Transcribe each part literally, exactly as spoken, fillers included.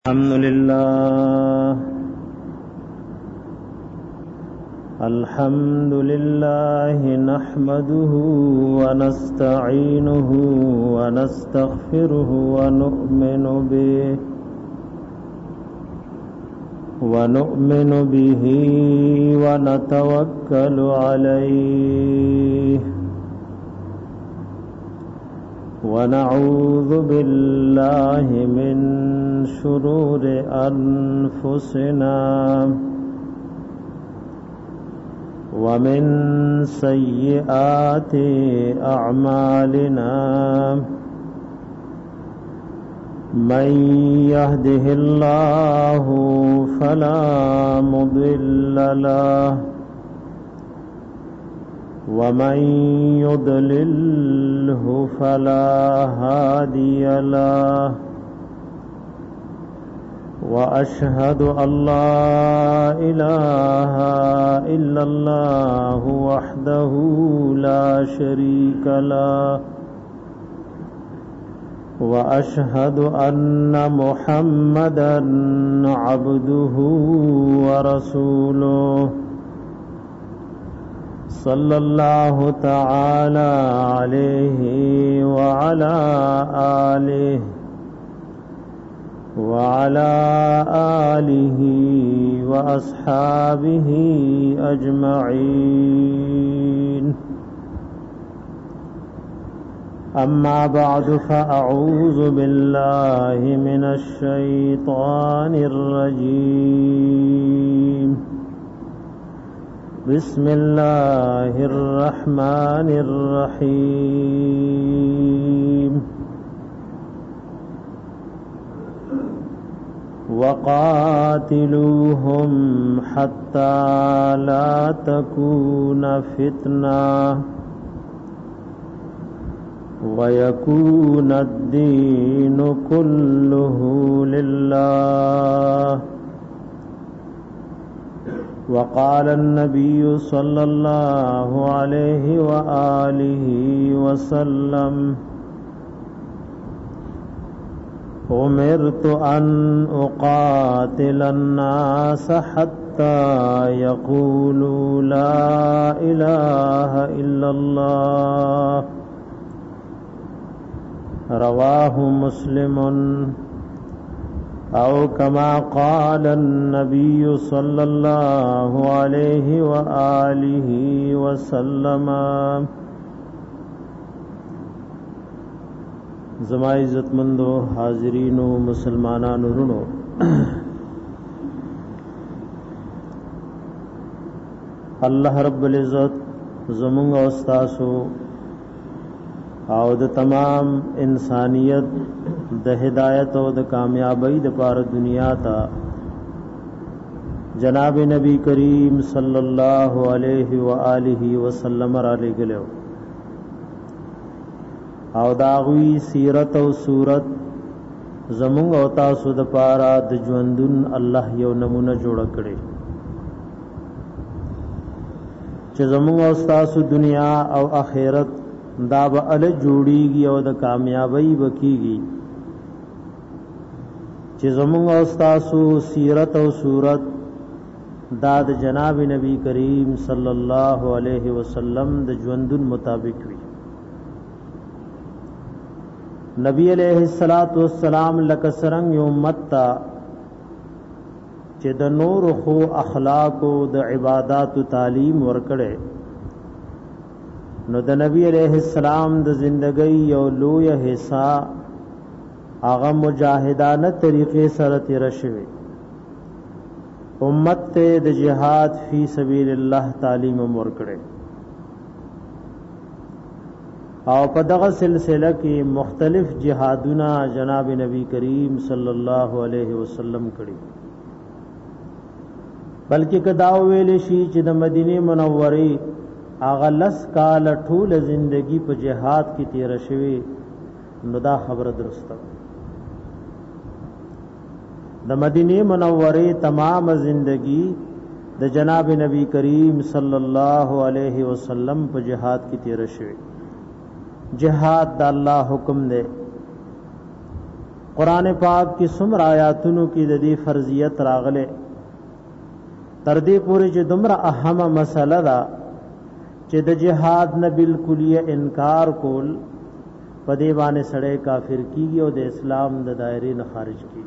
الحمد لله الحمد لله نحمده ونستعينه ونستغفره ونؤمن به ونؤمن به ونتوكل عليه ونعوذ بالله من شرور أنفسنا ومن سيئات أعمالنا من يهده الله فلا مضل له ومن يضلله فلا هادي له وأشهد أن لا إله إلا الله وحده لا شريك له وأشهد أن محمدا عبده ورسوله صلى الله تعالى عليه وعلى آله وعلى آله وأصحابه أجمعين أما بعد فأعوذ بالله من الشيطان الرجيم بسم الله الرحمن الرحيم وقاتلوهم حتى لا تكون فتنة ويكون الدين كله لله وقال النبي صلى الله عليه وآله وسلم أمرت أن أقاتل الناس حتى يقولوا لا إله إلا الله رواه مسلم أو كما قال النبي صلى الله عليه وآله وسلم. زما عزت مندو حاضرینو مسلمانانو رونو الله رب العزت زمونږ او تاسو او د تمام انسانیت د هدایت او د کامیابی د پار دنیا تا جناب نبی کریم صلی الله علیه و آله وسلم را لګلو او داغوی سیرت او صورت زمونږ او تاسو د پاره د ژوندون الله یو نمونه جوړ کړي چې زمونږ او تاسو دنیا او آخرت دا به ال جوړیږي او د کامیابی وکیږي چې زمونږ او تاسو سیرت او صورت دا د جناب نبی کریم صلی الله علیه وسلم د ژوندون مطابق وي. نبی علیہ الصلات والسلام لک سرنګ یو امت تا چې د نور خو اخلاق او د عبادت تعلیم ورکړي نو د نبی علیہ السلام د زندګۍ یو لوی حصہ هغه مجاهدانه طریقې سره تیر شوی امت ته د جهاد فی سبیل الله تعلیم ورکړي او په دغه سلسله کې مختلف جهادونه جناب نبی کریم صلی الله علیه وسلم کړي بلکې کدا ویل شي چې د مدینه منوره اغه لس کال ټول زندگی په جهاد کې تیر شوی نو دا خبره درسته د مدینه منوره تمام زندگی د جناب نبی کریم صلی الله علیه وسلم په جهاد کې تیر شوی جهاد د الله حکم دی قران پاک کی څومره آیاتونو کې د دې فرضیت راغله تر دې پورې چې دومره اهمه مسله ده چې د جهاد نه بالکلیه انکار کول په دې باندې سړی کافر کیږي او د اسلام د دایره نه خارج کیږي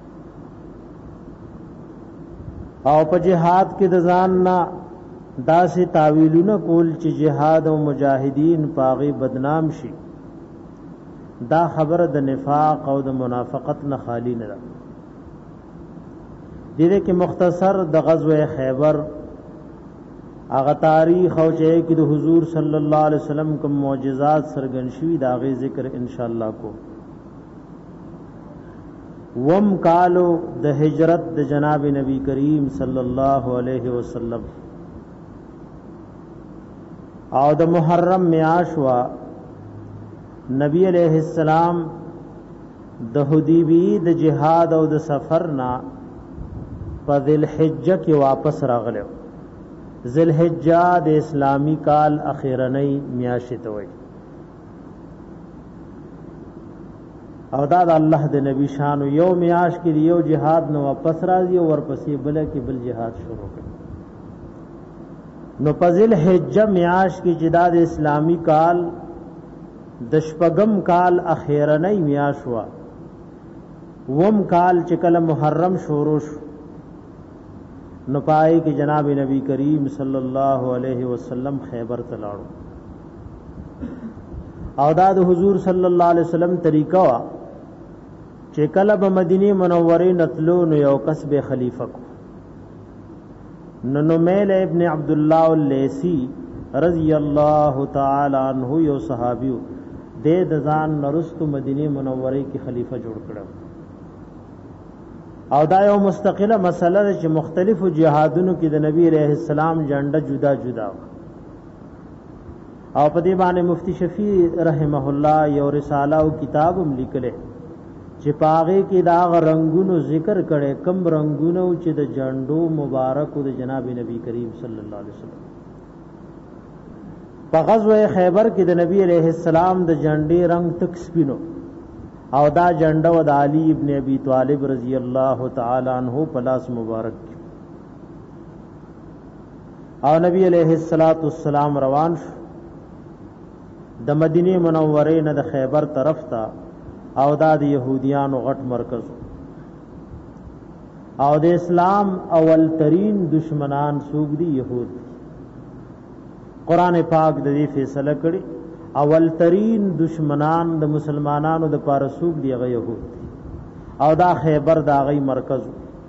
او په جهاد کې د ځان نه داسې تعویلونه کول چې جهاد او مجاهدین پاغي بدنام شي دا خبره د نفاق او د منافقت نه خالی نه ده دې کې مختصر د غزوه خیبر هغه تاریخ او چې کې د حضور صلی الله علیه وسلم کوم معجزات سرګن شوي دا غي ذکر ان شاء الله کو وم کالو د هجرت د جناب نبی کریم صلی الله علیه وسلم او د محرم میاش وا نبی علیہ السلام د حدیبی د جهاد او د سفر نا په ذل حجه کې واپس راغلو ذل حجه د اسلامی کال اخیرنی میاشت ته وای او دا د الله د نبی شان یو میاش کې یو جهاد نو واپس راځي او ورپسې بل کې بل جهاد شروع کړي نو په ذل حجه میاش کې جداد اسلامی کال د شپږم کال اخیرنی میاشوا وم کال چې کله محرم شروع شو نو پای کې جناب نبی کریم صلی الله علیه وسلم خیبر ته لاړو او دا د حضور صلی الله علیه وسلم طریقہ وا چې کله په مدینه منوره نتلو نو یو کس به خلیفہ کو نو نمیل ابن عبد الله اللیسی رضی الله تعالی عنہ یو صحابیو دے دزان نرستو مدینه منوره کی خلیفہ جوړ کړو او دا یو مستقله مسله چې مختلفو جهادونو کې د نبی علیہ السلام جنډه جدا جدا او په دې باندې مفتی شفیع رحمه الله یو رساله او کتاب هم لیکله چې پاغه کې دا رنگونو ذکر کړي کم رنگونو چې د جنډو مبارک او د جناب نبی کریم صلی الله علیه وسلم په غزوه خیبر کې د نبی علیہ السلام د جنډې رنگ تک سپینو او دا جنډه و د علی ابن ابي طالب رضی الله تعالی عنہ پلاس مبارک او نبی علیہ الصلوۃ والسلام روان شو د مدینه منوره نه د خیبر طرف ته او دا د يهوديانو غټ مرکز او د اسلام اول ترین دشمنان سوق دي يهود قران پاک د دې فیصله کړي اول ترین دشمنان د مسلمانانو د پاره سوق دی غ يهود او دا خیبر دا غي مرکز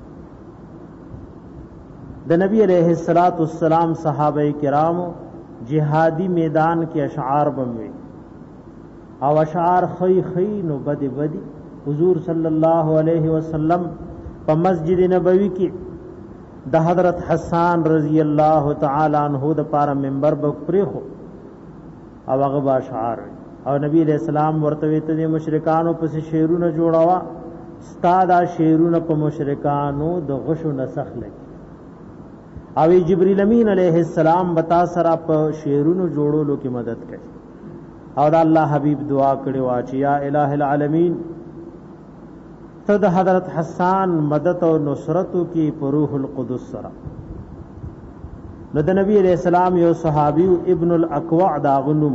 د نبی علیہ الصلات والسلام صحابه کرام جهادی میدان کې اشعار بموي او اشعار خی خی نو بدی بدی حضور صلی الله علیه وسلم په مسجد نبوی کې د حضرت حسان رضی الله تعالی عنہ د پاره منبر بپری خو او هغه باشعار او نبی علیہ السلام ورته ته مشرکانو پس شیرونه جوړاوا استاد شیرونه په مشرکانو د غشو نسخ لګي او جبرئیل امین علیہ السلام بتا سره په شیرونو جوړولو کې مدد کوي او دا الله حبیب دعا کړي واچ یا الہ العالمین ته د حضرت حسان مدد او نصرت کی روح القدس سره نو د نبی علیہ السلام یو صحابی ابن الاقوع دا غنم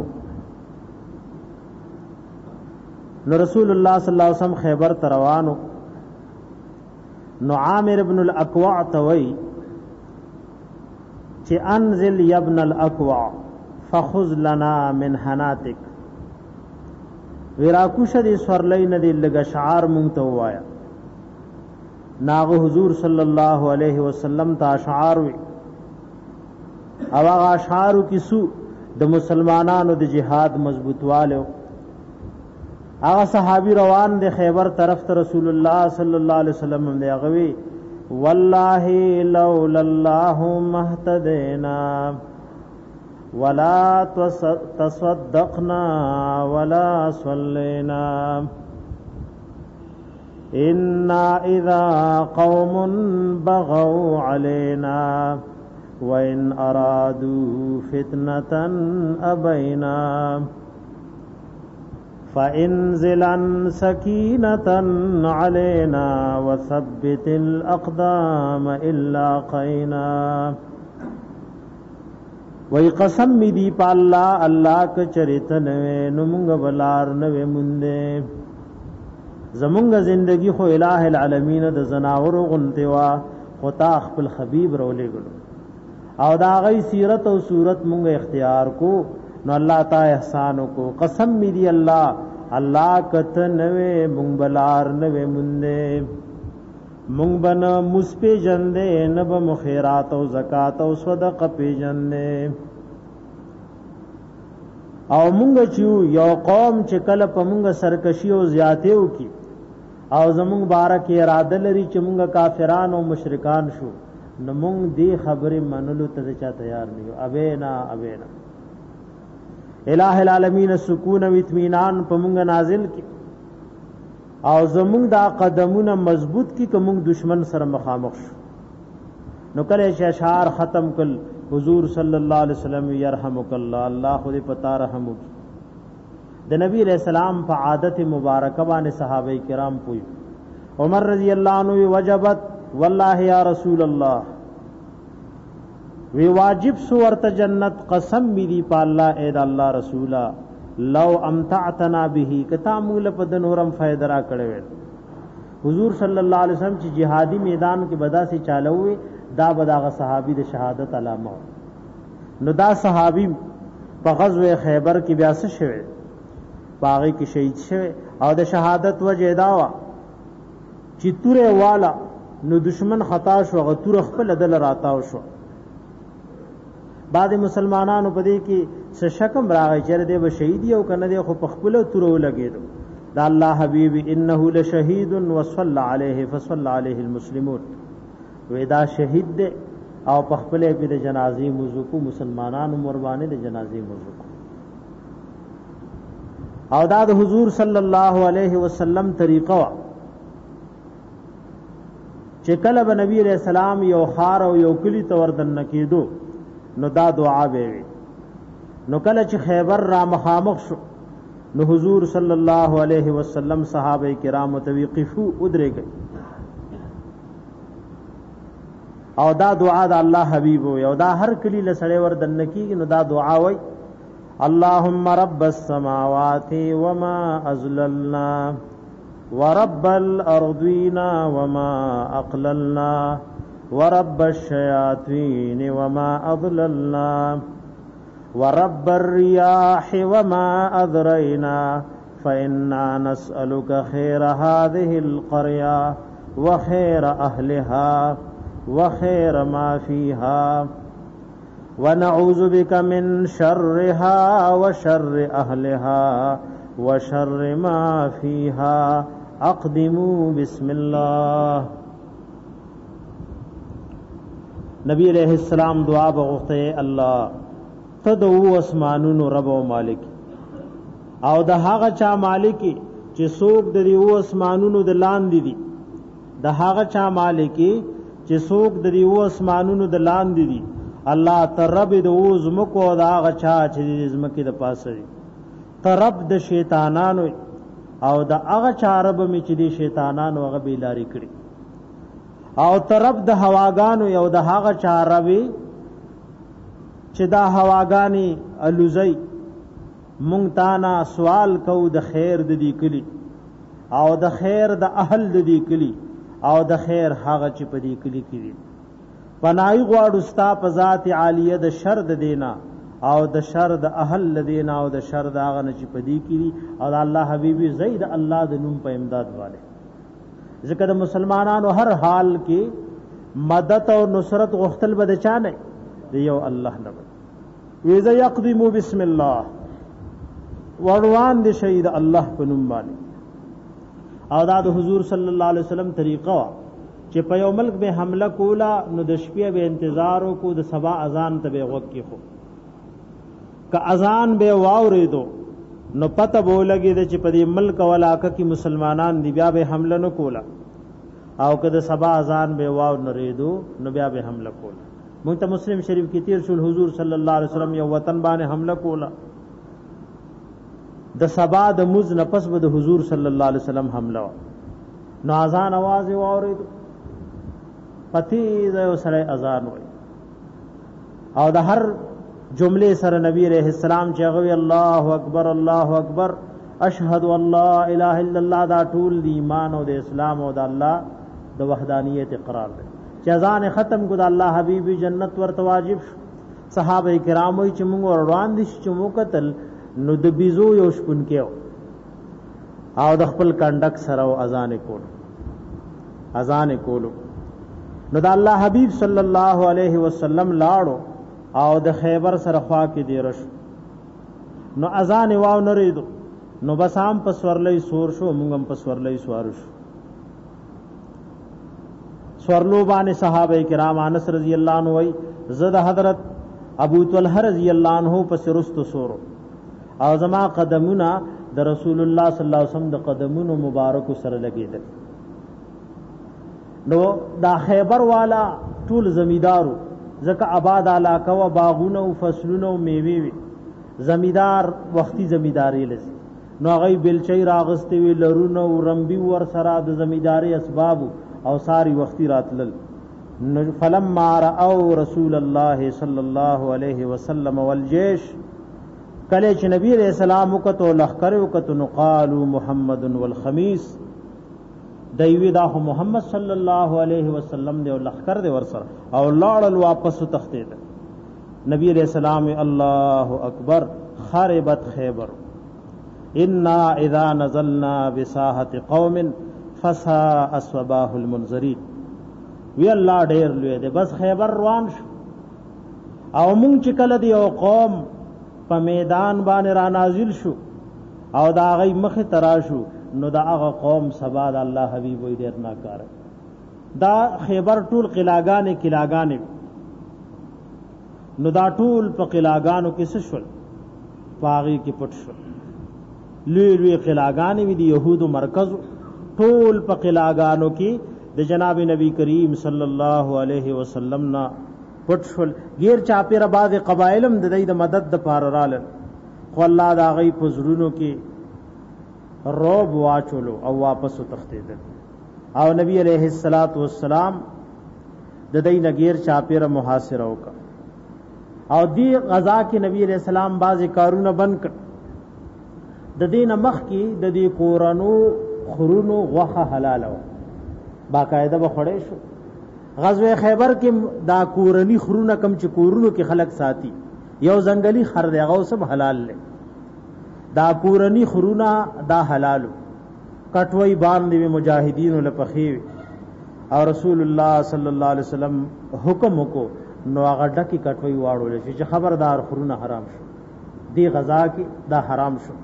نو رسول الله صلی الله علیه وسلم خیبر تروانو نو عامر ابن الاقوع توي چې انزل یا ابن الاقوع فخذ لنا من حناتک ورا کوشه دې سورلین دې لګ شعار مونږ ته وایا ناغه حضور صلی الله علیه وسلم تا شعار وی او هغه اشعار کیسو د مسلمانانو د جهاد مضبوطوالو هغه صحابي روان د خیبر طرف ته رسول الله صلی الله علیه وسلم دی غوي والله لولا الله مهتدینا ولا تصدقنا ولا صلينا إنا إذا قوم بغوا علينا وإن أرادوا فتنة أبينا فانزلن سکینتا علینا وثبت الاقدام الا قینا. وی قسم می دی پا اللہ اللہ کا چریتنوے نمونگ بلار نوے مندے زمونگ زندگی خو الہ العالمین د زناور غنتوا خطا خپل حبیب رولے گلو او دا غی سیرت او صورت مونگ اختیار کو نو اللہ تا احسانو کو. قسم می دی اللہ اللہ کت نوے مونگ بلار نوے مندے مونگ بن مسپی جندے نب مخیرات و زکاة و صدق پی جندے او مونگ چیو یو قوم چکل پا مونگ سرکشی و زیادیو کی او زمونگ بارک اراده لري چې مونږ کافران او مشرکان شو نو مونږ دی خبرې منلو ته چا تیار نه یو. ابینا ابینا الہ العالمین سکون او اطمینان په مونږ نازل کی او زمونږ دا قدمونه مضبوط کی که مونږ دشمن سره مخامخ شو. نو کله چې اشعار ختم کل حضور صلی الله علیه وسلم یرحمک الله الله خود پتا رحم وکي. د نبی علیہ السلام په عادت مبارکه باندې صحابه کرام پوي. عمر رضی اللہ عنہ وجبت والله یا رسول الله وی واجب سو ورته جنت قسم می دی په الله اے د الله رسولا لو امتعتنا به کتا مول په د نورم فائدہ را کړو. حضور صلی الله علیه وسلم چې جهادي میدان کې بدا سے چالووي دا بداغه صحابي د شهادت علامه نو دا صحابي په غزوه خیبر کې بیا څه شوه باغی کی شهید شوه او د شهادت وجه داوا چې توره والا نو دشمن خطا شو غتور خپل دل راتاو شو. بعد مسلمانانو پدې کې څه شکم راغی چې دې به شهید یو کنه دې خو په خپل تورو لګیدو. دا الله حبیب انه لشهید وصلى عليه فصلى عليه المسلمون ودا شهید دې او په خپل په د جنازې موضوع کو مسلمانانو مربانه د جنازې موضوع کو. او دا د حضور صلی الله علیه وسلم طریقه چې کله به نبی علیہ السلام یو خار او یو کلی تور دن کېدو نو دا دعا به وي. نو کله چې خیبر را مخامخ شو نو حضور صلی الله علیه وسلم صحابه کرام توقفو ادرېږي او دا دعا د الله حبیب او دا هر کلی له سړی ور دن کېږي نو دا دعا وای اللهم رب السماوات وما أزللنا ورب الأرضين وما أقللنا ورب الشياطين وما أضللنا ورب الرياح وما أذرينا فإنا نسألك خير هذه القرية وخير أهلها وخير ما فيها ونعوذ بك من شرها وشر أهلها وشر ما فيها اقدموا بسم الله. نبی علیہ السلام دعا بغوخته الله تدعو اسمانون رب و مالک او د هغه چا مالکی چې څوک د دیو اسمانونو د لاندې دي د هغه چا مالکی چې څوک د دیو اسمانونو د لاندې دي الله ترب د وزمکو دا غچا چې د زمکې د پاسه ترب د شیطانانو او د هغه چارب می چې د شیطانانو هغه بیلاری کړي او ترب د هواګانو یو د هغه چاربي چې دا هواګانی الوزي مونږ تانا سوال کو د خیر د دې کلی او د خیر د اهل د دې کلی او د خیر هغه چې په دې کلی کې دي پنای غواړو ستا په ذات عالیه د شر د دینا او د شر د اهل دینا او د شر د هغه چې په دې کې دي او الله حبیبي زید الله د نوم په امداد والے ذکر مسلمانانو هر حال کې مدد او نصرت غختل بد چا نه دی یو الله نه ویزه یقدم بسم الله وروان دي شهید الله په نوم باندې او دا د حضور صلی الله علیه وسلم طریقه چې په یو ملک به حمله کولا نو د شپې به انتظار کو د سبا اذان ته به وخت کې خو که اذان به واورېدو نو پته به لګي چې په دې ملک ولاکه کې مسلمانان دی بیا به حمله نه کولا او که د سبا اذان به واو نه ریدو نو بیا به حمله کولا. موږ ته مسلم شریف کې تیر شول حضور صلی الله علیه وسلم یو وطن باندې حمله کولا د سبا د مز نفس به د حضور صلی الله علیه وسلم حمله نو اذان आवाज واورید پتی زو سره اذان وای او د هر جمله سره نبی علیہ السلام چې غوی الله اکبر الله اکبر اشهد ان لا اله الا الله دا ټول دی ایمان او د اسلام او د الله د وحدانیت اقرار دی چې اذان ختم کو د الله حبیب جنت ورته واجب صحابه کرام وی چې موږ روان دي چې مو قتل نو د بيزو یو شپون کېو او د خپل کنډک سره اذان کول اذان کولو نو د الله حبیب صلی الله علیه وسلم لاړو او د خیبر سره خوا کې دی رش نو اذان واو نریدو نو بس هم په سورلې سور شو موږ هم په سورلې سوار شو سورلو باندې صحابه کرام انس رضی الله عنه وای زد حضرت ابو طلحه رضی الله عنه پس رستو سورو او زما قدمونه د رسول الله صلی الله علیه وسلم د قدمونو مبارک سره لګیدل نو دا خیبر والا ټول زمیدارو زکه آباد علاقه و باغونه او فصلونه او میوه وی زمیدار وختي زمیداری لسی نو غي بلچي راغستې وی لرونه او رمبي ور سره د زمیداری اسباب او ساری وختي راتلل فلما راوا رسول الله صلی الله علیه وسلم والجيش کله چې نبی علیہ السلام وکتو لخر وکتو نو قالوا محمد والخميس دوی دا محمد صلی الله علیه وسلم دی او لخر دی ورسره او لاړل واپس تختید نبی علیہ السلام الله اکبر خربت خیبر انا اذا نزلنا بساحه قوم فساء صباح المنذرين وی الله ډیر لوی دی بس خیبر روان شو او مونږ چې کله دی او قوم په میدان باندې را نازل شو او دا غي مخ تراشو نو دا هغه قوم سبا د الله حبيب وي ډیر ناکار دا خیبر ټول قلاګانې قلاګانې نو دا ټول په قلاګانو کې څه شول پاغي کې پټ شو لوی لوی قلاګانې وي د يهودو مرکز ټول په قلاګانو کې د جناب نبی کریم صلی الله علیه وسلم نا پټ شول غیر چاپی را باز قبایلم د دې د مدد د پار رال خو الله دا غي پزړونو کې روب واچولو او واپس تختیدل او نبی علیہ الصلات والسلام د دې نغیر چاپی را محاصره وک او دی غزا کې نبی علیہ السلام باز کارونه بند کړ د دین مخ کې د دې قرانو خرونو غوخه حلال و باقاعده به خړې شو غزوه خیبر کې دا کورنی خرونه کم چې کورونو کې خلق ساتي یو ځنګلي خر دی هغه سب حلال لې دا کورنی خرونه دا حلالو کټوي باندې مجاهدین له پخې او رسول الله صلی الله علیه وسلم حکم وکړو نو هغه ډکی کټوي واړول چې خبردار خرونه حرام شو دی غزا کې دا حرام شو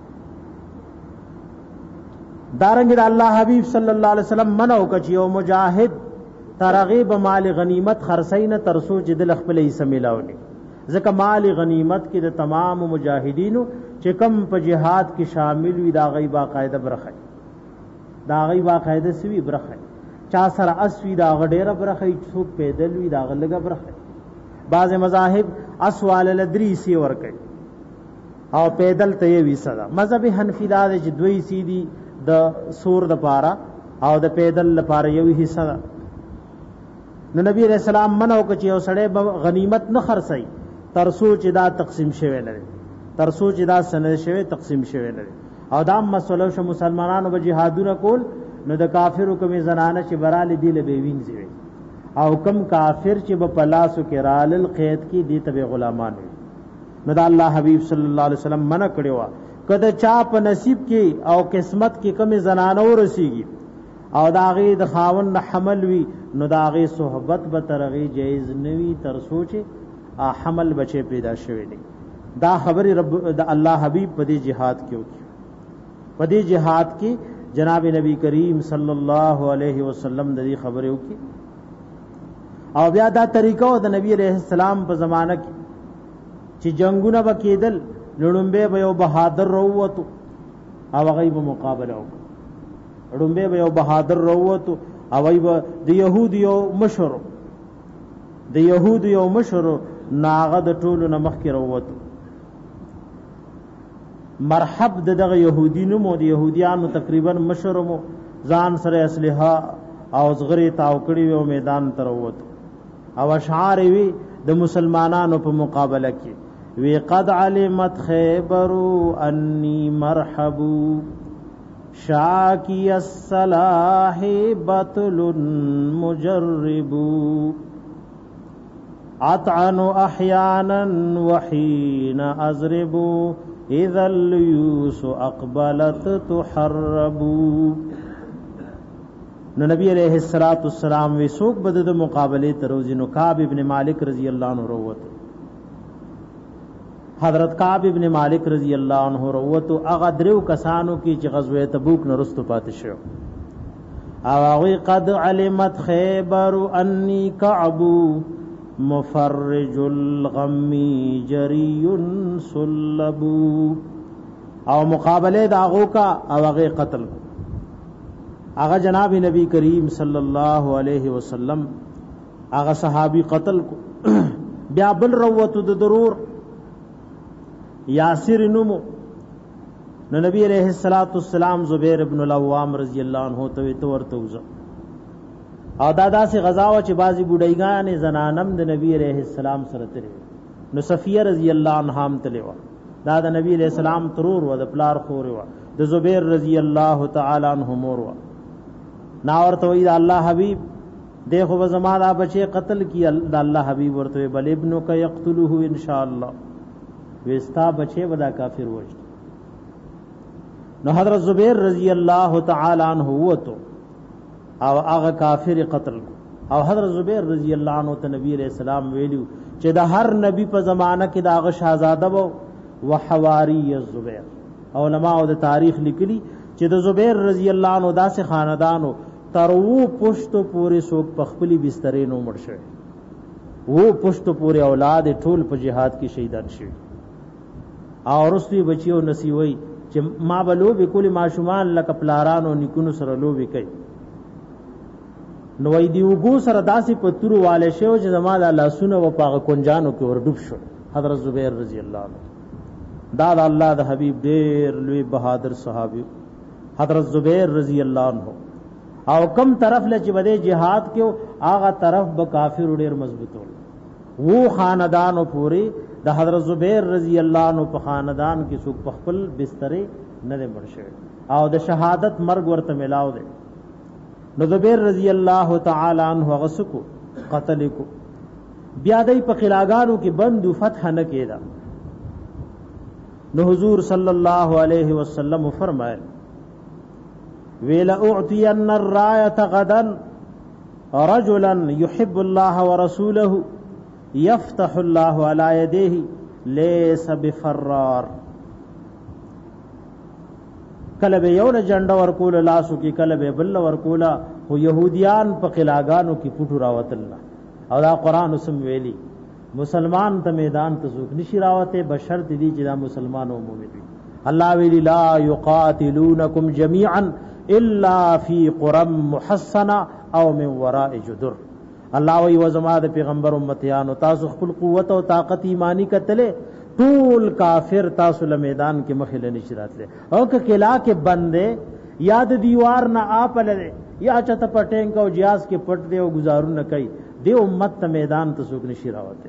دارنګ الله حبیب صلی الله علیه وسلم منو کچ یو مجاهد ترغیب مال غنیمت خرسین ترسو چې دل خپل یې سمیلاوني ځکه مال غنیمت کې د تمام مجاهدینو چې کم په جهاد کې شامل وي دا غي باقاعده برخه دا غي باقاعده سوي برخه چا سره اسوي دا غډېره برخه څوک پیدل وي دا غلګه برخه بعض مذاهب اسوال لدری سی ور کوي او پیدل ته وی صدا مذهب حنفی دا چې دوی سیدی د سور د پارا او د پیدل لپاره یو حصہ نو نبی علیہ السلام منو کچ یو سړی غنیمت نه خرڅي ترسو چې دا تقسیم شوی لري ترسو چې دا سند شوی تقسیم شوی لري او دا مسلو ش مسلمانانو به جهادونه کول نو د کافرو کومې زنانه چې براله دی له وینځي او کم کافر چې په پلاسو کې رال قید کې دي تبع غلامان نو دا الله حبیب صلی الله علیه وسلم منع کړو کده چا په نصیب کې او قسمت کې کومې زنانه ورسیږي او داغه د خاون حمل وی نو داغه صحبت به ترغی جایز نوی تر سوچ حمل بچي پیدا شوی دی دا خبر رب د الله حبیب په دې jihad کې وکي په دې jihad کې جناب نبی کریم صلی الله علیه وسلم د دې خبره وکي او بیا دا طریقو د نبی علیہ السلام په زمانہ کې چې جنگونه وکیدل لړمبه به یو بهادر وروته او غیب مقابله وکړه لړمبه به یو بهادر وروته او غیب د يهوديو مشر د يهوديو مشر ناغه د ټولو نمخ کې وروته مرحب دغه يهودینو مو د يهوديانو تقریبا مشرمو ځان سره اسلحه او زغری تاو کړی و میدان تر ووت او اشعار وی د مسلمانانو په مقابله کې وی قد علمت خیبر انی مرحب شاکی الصلاح بطل مجرب اطعن احیانا وحین اضرب اذا الليوس اقبلت تحرب. نو نبی علیہ الصلوۃ والسلام وی سوق بد د مقابله تروزی نو کعب ابن مالک رضی اللہ عنہ روت حضرت کعب ابن مالک رضی اللہ عنہ روت اغه درو کسانو کی چې غزوه تبوک نه رستو پاتې شو او هغه قد علمت خیبر انی کعب مفرج الغم جری صلب او مقابله داغو کا او هغه قتل هغه جناب نبی کریم صلی الله علیه وسلم هغه صحابی قتل کو بیا بل روت د ضرور یاسر نمو نو نبی علیہ الصلوۃ والسلام زبیر ابن العوام رضی اللہ عنہ ته تو ورته وزه او دادا سے غزاوه چې بازی بډایګان زنانم د نبی علیہ السلام سره تر نو صفیہ رضی اللہ عنها هم تلوا دا د نبی علیہ السلام ترور و د پلار خور و د زبیر رضی اللہ تعالی عنہ مور و نا ورته وی الله حبیب دیکھو زما دا بچے قتل کی الله حبیب ورته بل ابنک یقتله ان شاء الله وستا بچے ودا کافر وجد نو حضرت زبیر رضی اللہ تعالی عنہ هو تو او هغه کافر قتل او حضرت زبیر رضی اللہ عنہ ته نبی علیہ السلام ویلو چې د هر نبی په زمانہ کې دا هغه شاهزاده وو وحواری الزبیر. علماء د تاریخ لیکلی چې د زبیر رضی اللہ عنہ داسې خاندانو ترو پشتو پوری سوک پخپلی بسترې نو مړ شوی وو پشتو پوری اولاد ټول په جهاد کې شهیدان شوی او رسوی بچیو نسیوی چې ما بلو به کلی ماشومان لکه پلارانو نکونو سره لو به کوي نو وای دی وګو سره داسې پتورو والے شو چې زما د الله سونه و پاغه کنجانو کې وردوب شو حضرت زبیر رضی اللہ عنہ دا د الله د حبیب ډیر لوی بہادر صحابی حضرت زبیر رضی اللہ عنہ او کم طرف له چې بده jihad کې هغه طرف به کافر ډیر مضبوط ول وو خاندانو پوری د حضرت زبیر رضی اللہ عنہ په خاندان کې څوک په خپل بسترې نه مرشه او د شهادت مرګ ورته ملاو دی نو زبیر رضی اللہ تعالی عنہ غسکو قتل کو بیا دای په قلاګانو کې بندو فتح نه کېدا نو حضور صلی اللہ علیہ وسلم فرمائے ویلا اعطین الرایت غدا رجلا يحب الله ورسوله یفتح الله علی یدیه لیس بفرار. کله به یو جنډه ورکول لاسو کې کله به بل ورکولا خو يهوديان په قلاګانو کې پټو راوتل او دا قران سم ویلي مسلمان ته میدان ته څوک نشي راوته بشرط دي چې دا مسلمان او مؤمن وي. الله ویلی لا یقاتلونکم جميعا الا فی قرى محصنه او من وراء جدر. الله وی وزما د پیغمبر امتیانو تاسو خپل قوت او طاقت ایمانی کتله ټول کافر تاسو له میدان کې مخله نشی راتله او که کلا کې بندې یاد دیوار نه اپله یا چته پټینګ او جیاز کې پټ دی او گزارو نه کوي دی امت ته میدان ته څوک نشی راوته.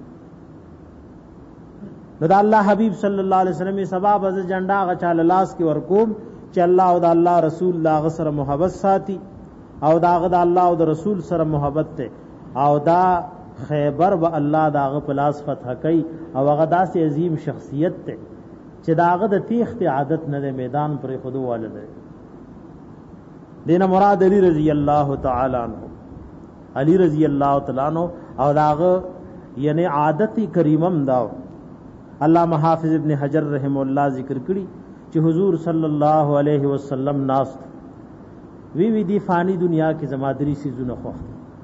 نو د الله حبیب صلی الله علیه وسلم سبب از جنډا غچال لاس کې ورکوم چې الله او د الله رسول الله سره محبت ساتي او داغه د الله او د رسول سره محبت ته او دا خیبر و الله داغه پلاس فتح کوي او هغه داسې عظیم شخصیت ته چې داغه د تیخت عادت نه میدان پر خودو والده دینه مراد علی رضی الله تعالی عنہ علی رضی الله تعالی عنہ او داغه یعنی عادت کریمم داو. علامہ حافظ ابن حجر رحم الله ذکر کړي چې حضور صلی الله علیه وسلم ناس وی وی دی فانی دنیا کې زمادری سيزونه خو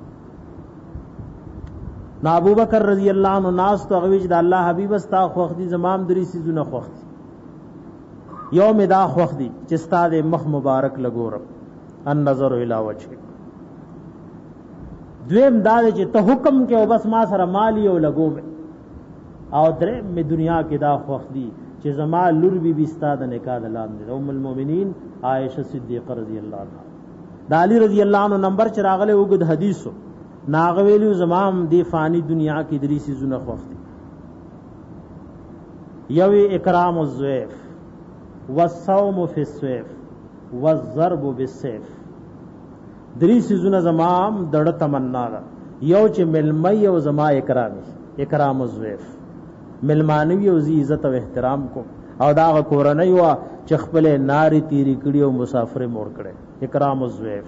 نا ابو بکر رضی اللہ عنہ ناس تو غویج دا اللہ حبیب استا خوخ دی زمام دری سیزونه خوخ دی یوم دا خوخ دی چستا دے مخ مبارک لګورم النظر الی وجه دویم دا چې ته حکم کې او بس ما سره مالی او لګو او درې می دنیا کې دا خوخ دی چې زما لور بی بی ستا د نکاح د لاندې ام المؤمنین عائشه صدیقه رضی الله عنها. د علی رضی الله عنه نمبر چې راغله وګد حدیثو ناغویلو زمام دی فانی دنیا کې درې سيزونه خوښتي. یوی اکرام الضیف والصوم فی السیف والضرب بالسیف. درې سيزونه زمام دړه تمنا ده. یو چې ملمای او زما اکرام اکرام الضیف ملمانوی او زی عزت او احترام کو او دا کورنۍ وا چې خپل ناری تیری کړي او مسافر مور کړي اکرام الضیف.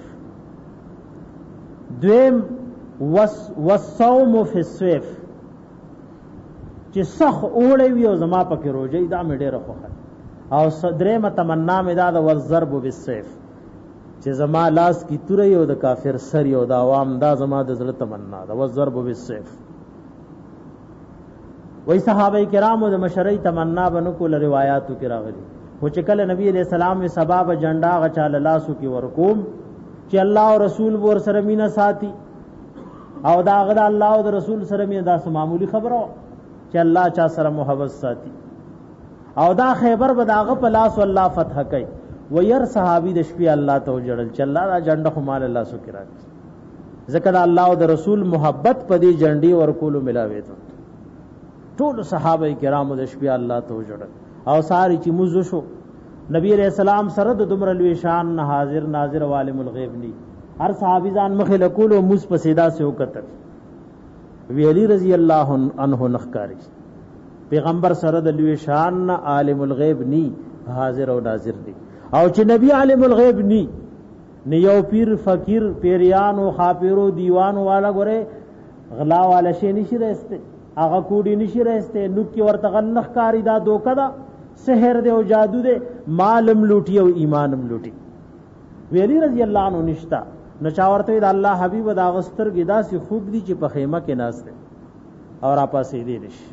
دویم والصوم فی السیف چې صح اوړې وي او زما پکې روزي دا مې ډېر خوښه. او صدرې متمنا مې دا د والضرب بالسیف چې زما لاس کی تورې او د کافر سر یو د عوام دا زما د زړه تمنا ده والضرب بالسیف. وای صحابه کرامو د مشرۍ تمنا بنو کول روایتو کې راغلي خو چې کله نبی علیہ السلام وی سبب جنډا غچاله لاسو کې ورکوم چې الله او رسول ور سره مینا ساتي او دا غدا الله او رسول سره مینا دا معمولی خبره چې الله چا سره محبت ساتي او دا خیبر بداغه په لاس الله فتح کوي. وير صحابي د شپې الله ته جړل چې الله دا جنډه خو مال الله سو کې راځي ذکر الله او د رسول محبت په دې جنډي ورکول ملاوي ته ټول صحابه کرامو د شپې الله ته وجړل او ساری چې موږ شو نبی علیہ السلام سره د دمر لوی شان حاضر ناظر عالم الغیب ني هر صحابي ځان مخه لکول او موږ په سیدا سے وکتل وی علی رضی الله عنه نخکاری پیغمبر سره د لوی شان عالم الغیب ني حاضر او ناظر دي او چې نبی عالم الغیب ني نه یو پیر فقیر پیریان او خاپیرو دیوان والا ګره غلا والا شي نشي رسته هغه کوډی نشي راسته نو کې ورته غنخ کاری دا دوکا دا سحر دے او جادو دے مالم لوټي او ایمانم لوټي. ویلی رضی الله عنه نشتا نو چا ورته د الله حبیب دا غستر گدا سی خوب دی چې په خیمه کې ناشته اور اپا سي دي نش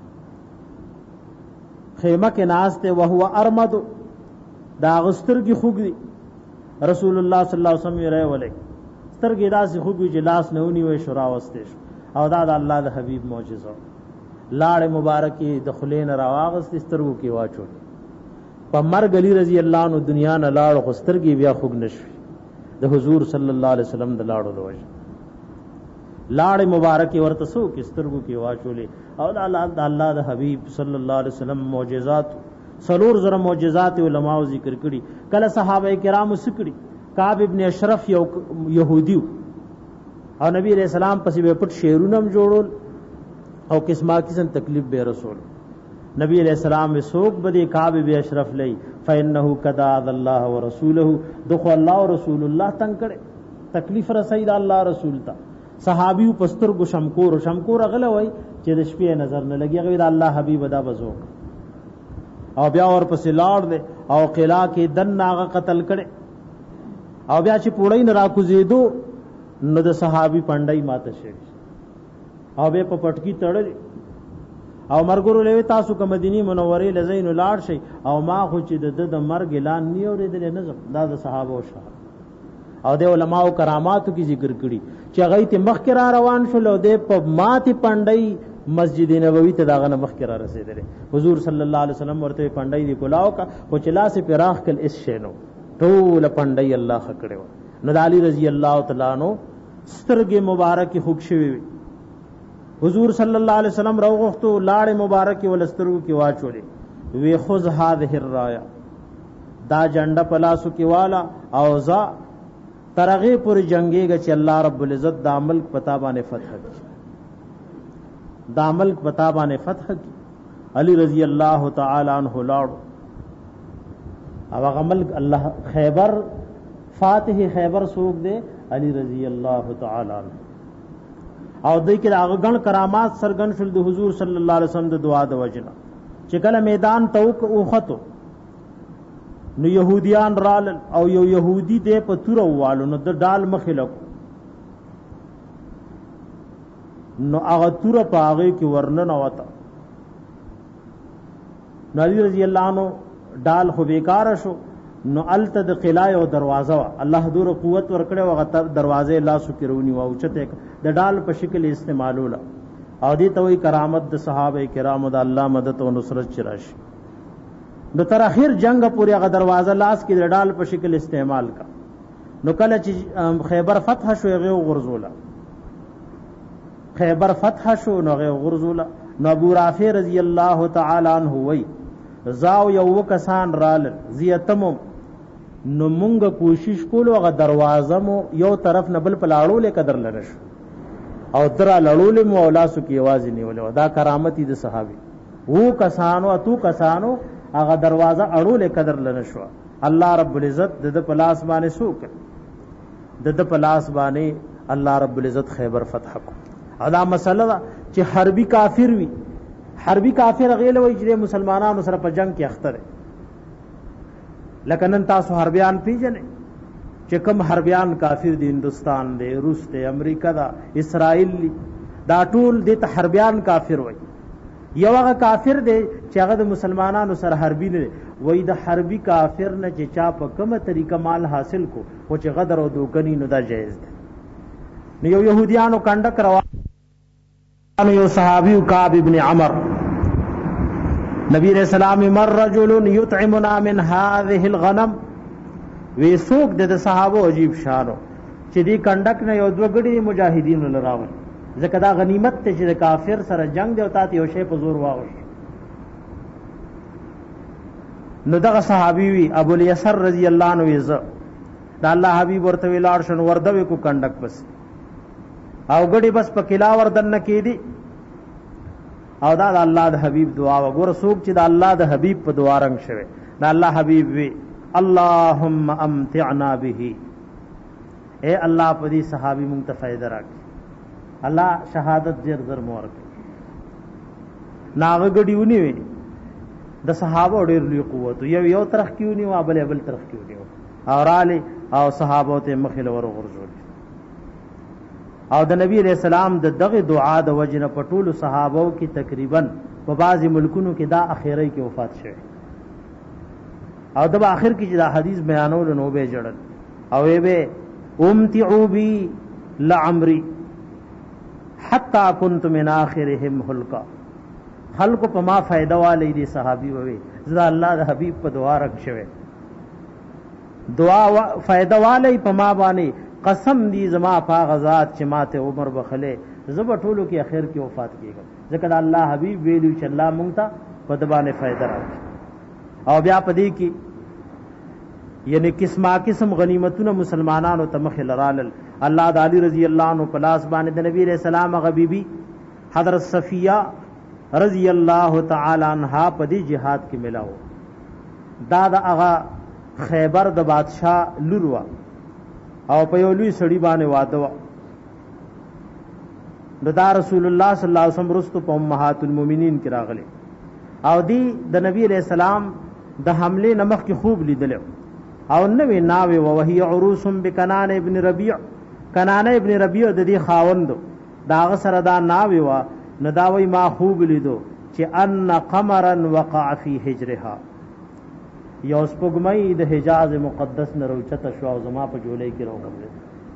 خیمه کې ناشته او هو ارمد دا غستر کی خوب دی رسول الله صلی الله علیه وسلم یې ولې ستر گدا سی خوب جلاس نه ونی وې شورا واستې او دا د الله د حبیب معجزه لاړ مبارکی د خلین راواغس سترګو کې واچو په مرګ علی رضی الله عنه دنیا نه لاړ خسترګي بیا خوګ نشي د حضور صلی الله علیه وسلم د لاړو دوج لاړ مبارکی ورته سو کې سترګو کې واچولې او د الله د الله د حبیب صلی الله علیه وسلم معجزات سلور زره معجزات علماء ذکر کړي. کله صحابه کرام سکړي کعب ابن اشرف یو يهودي او نبی علیہ السلام پسې به پټ شیرونم جوړول او قسمه قسم تکلیف به رسول نبی علیہ السلام وسوک بده کعب ابن اشرف لئی فانه قدا الله ورسوله دخو الله او رسول الله تنگ کړي تکلیف رسید الله رسول تا صحابیو پستر گو شمکور شمکور غله وای چې د شپې نظر نه لګي غوی د الله حبیب ادا بزو او بیا اور پسې لاړ دے او قلا کې دن ناغه قتل کړي او بیا چې پوړی نه راکوزیدو نو د صحابي پندای ماته شي او به په پټکی تړل او مرګورو لوي تاسو کوم مدینی منورې لزین لاړ شي او ما خو چې د د مرګ اعلان nie اورېدل نه دا د صحابه شاه او د علماء کراماتو کی ذکر کړي چې هغه ته مخ کرا روان شول او د په ماته پندای مسجد نبوی ته داغه مخ کرا رسیدل حضور صلی الله علیه وسلم ورته پندای دی کولاو کا خو چلا سے پراخ کل اس شینو ټول پندای الله خکړو نو د علی رضی الله تعالی عنہ سترګې مبارک خوب شوی حضور صلی الله علیه وسلم راغختو لاړ مبارک ولسترو کې واچولې وی خذ هذه الرايه دا جنډه پلاسو کې والا او ذا ترغه پر جنگيږي چې الله رب العزت دا ملک پتا باندې فتح کړي دا ملک پتا باندې فتح کړي. علی رضی الله تعالی عنہ لاړو او هغه ملک الله خیبر فاتح خیبر سوق دے علی رضی اللہ تعالی عنہ او دای کې هغه ګڼ کرامات سرګن شول د حضور صلی الله علیه وسلم د دعا د وجنه چې کله میدان توک اوخته نو يهوديان رال او یو يهودي دې په تور والو نو د ډال مخلق نو هغه تور په هغه کې ورننه وتا علی رضی الله عنه ډال خو بیکار شو نو الته د قلعه او دروازه الله دور قوت ورکړي او دروازه الله سکرونی او چته د ډال په شکل استعمالوله او دې ته وی کرامت د صحابه کرامو د الله مدد او نصرت چرش. نو تر اخر جنگ پورې هغه دروازه لاس کې ډال په شکل استعمال کا. نو کله چې خیبر فتح شو هغه غرزولا خیبر فتح شو نو هغه غرزولا. نو ابو رافع رضی الله تعالی عنہ وی زاو یو کسان رال زیتم نو مونږ کوشش کولو هغه دروازه مو یو طرف نه بل پلاړو له قدر لرش او درا لړول مو اولاسو کې आवाज نیولې دا کرامتي د صحابي وو کسانو اتو کسانو هغه دروازه اړول قدر لنشو. الله رب العزت د پلاس باندې سوک د د پلاس باندې الله رب العزت خیبر فتح کو. ادا مسله چې حربي کافر وي حربي کافر غیله وي چې مسلمانانو سره په جنگ کې اخته لکه نن تاسو حربيان پیژنې چې کوم حربيان کافر دي هندستان دی روس دی امریکا دا اسرائیل دا ټول دي ته حربيان کافر وي. یو هغه کافر دی چې هغه د مسلمانانو سره حربي نه وي د حربي کافر نه چې چا په کومه طریقه مال حاصل کو او چې غدر او دوکنی نو دا جایز دی. نو یو يهوديانو کنډک روان یو صحابي کعب ابن عمر نبی رسول الله مر رجل يطعمنا من هذه الغنم وی سوق د صحابه عجیب شانو چې دی کنډک نه یو دوغړي مجاهدین لراول ځکه دا غنیمت ته چې کافر سره جنگ دی او تاسو یو شی په زور واغش. نو دغه صحابي وی ابو الیسر رضی الله عنه یز دا الله حبیب ورته ویلار شنو ورده کو کنډک بس او غړي بس په کلا وردن نه کیدی او دا د الله د حبیب دعا وګور سوق چې د الله د حبیب په دعا رنگ شوه دا الله حبیب وی اللهم امتعنا به اے الله په دې صحابي مونږ ته فائدہ راکړي الله شهادت زر زر مور ناغه غډیونی وي د صحابه ډېر لوی قوت یو یو طرف کیونی او بل بل طرف کیونی او رالی او صحابه ته مخله ور غرزول او د نبی رسول الله د دغه دعا د وجنه پټول صحابه کی تقریبا په بعضی ملکونو کې دا اخیری کې وفات شوه او د اخر کې چې دا حدیث بیانول نو به جوړل او به امتعوا بی لعمری حتا كنت من اخرهم حلقا خلق په ما فائدہ والی دي صحابي وي زړه الله د حبيب په دعا رکھ شوه دعا فائدہ والی په ما باندې قسم دی زما پا غزاد چې ماته عمر بخله زب ټولو کې اخر کې وفات کیږي ځکه الله حبيب ویلو چې الله مونږ ته په دبانې فائدہ راکړي او بیا پدې کې یعنی قسمه قسم غنیمتونه مسلمانانو ته مخ لرال الله د علی رضی الله عنه پلاس باندې د نبی رسول الله غبیبی حضرت صفیہ رضی الله تعالی عنها په دې jihad کې ملاو دا د هغه خیبر د بادشاہ لوروا او په یو لوی سړی باندې واده و دا رسول الله صلی الله علیه وسلم رستو په امهات المؤمنین کې راغلي او دی د نبی علیہ السلام د حمله نمخ کې خوب لیدل او نوې ناوې او وهي عروس بکنان ابن ربيع کنان ابن ربيع د دې خاوند دا سره دا ناوې وا نداوي ما خوب لیدو چې ان قمرا وقع فی حجرها یو سپوږمۍ د حجاز مقدس نه روچته شو او زما په جولای کې راغله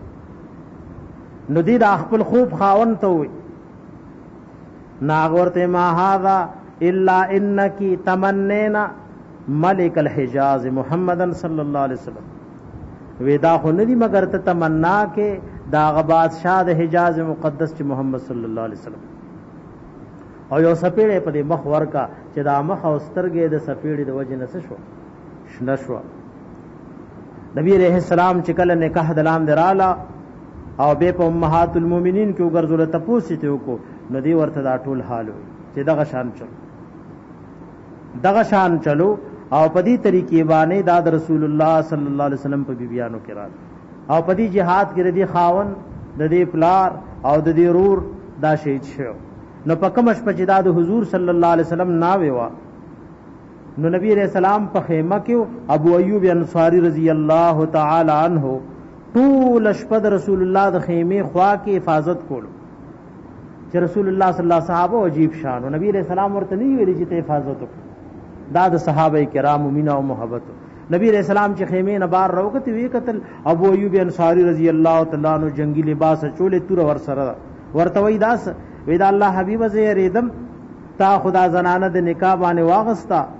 نو دې د خپل خوب خاوند ته وي ناغورته ما هذا الا انك تمنينا ملک الحجاز محمدن صلی الله علیه وسلم ودا خو ندی مگر ته تمنا کې دا غ بادشاہ د حجاز مقدس چې محمد صلی الله علیه وسلم او یو سپېړې په دې مخ ورکا چې دا مخ او سترګې د سپېړې د وجه نس شو شنشوا نبی علیہ السلام چې کله نکاح دلام درالا او به په امهات المؤمنین کې وګرځول تپوسی ته وکړو نو دی ورته دا ټول حال وي چې دغه شان چلو دغه شان چلو او په دې طریقې باندې دا رسول الله صلی الله علیه وسلم په بیبیانو کې راځي او په دې jihad کې ردی خاون د دې پلار او د دې رور دا شهید شو نو په کومش په جداد حضور صلی الله علیه وسلم ناوي وا نو نبی علیہ السلام په خیمه کې ابو ایوب انصاری رضی الله تعالی عنہ طول شپد رسول الله د خیمه خوا کې حفاظت کولو چې رسول الله صلی الله علیه صحابه عجیب شان او نبی علیہ السلام ورته نه ویلي چې ته حفاظت وکړه دا د صحابه کرام مینا او محبت نبی علیہ السلام چې خیمه نه بار راوکته وی قتل ابو ایوب انصاری رضی الله تعالی عنہ جنگی لباس چولې تور ور سره ورته وی داس وی دا الله حبیب زه ریدم تا خدا زنانه د نکاح باندې واغستا